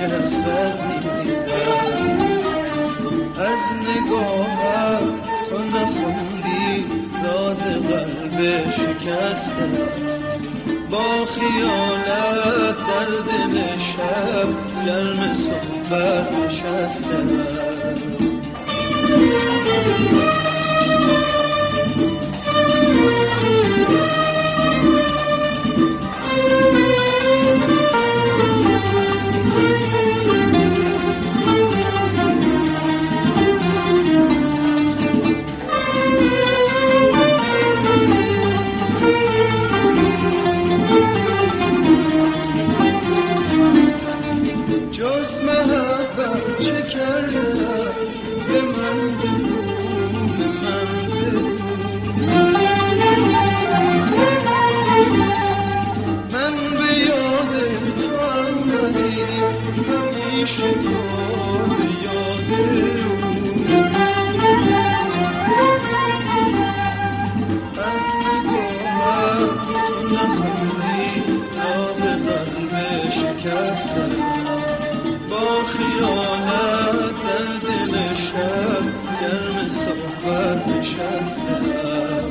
حسرت میریزم. از نگاهم تو نخوندی راز قلب شکسته، با خیالت در دل شب گرم صحبت نشسته. جز محبت چه کردم به من بگو، به من بگو. من به یاد تو ولی همیشه تو به یاد او. از نگاهم تو نخوندی راز قلب شکسته، با خیالت در دل شب گرم صحبت نشسته.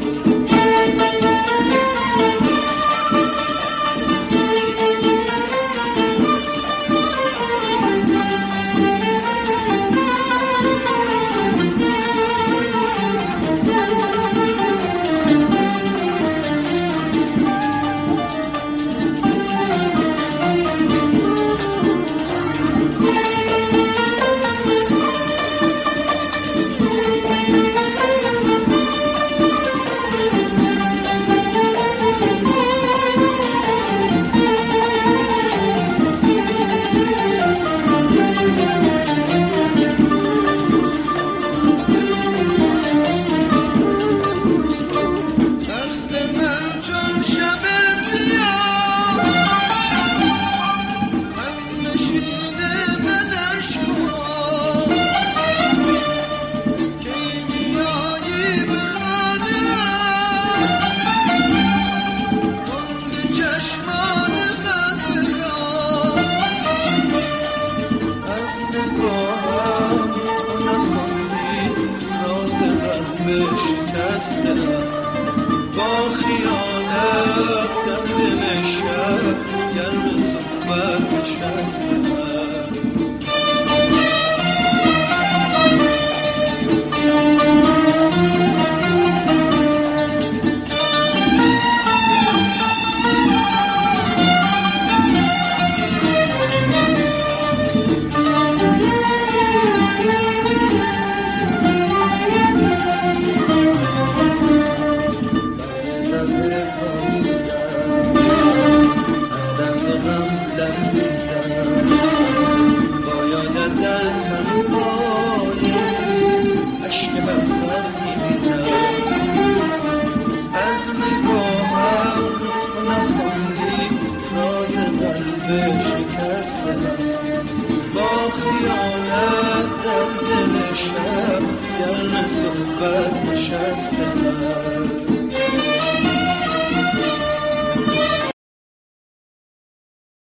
با خیالت در دل شب گرم صحبت نشسته. با خیالت در دل شب گرم صحبت نشسته.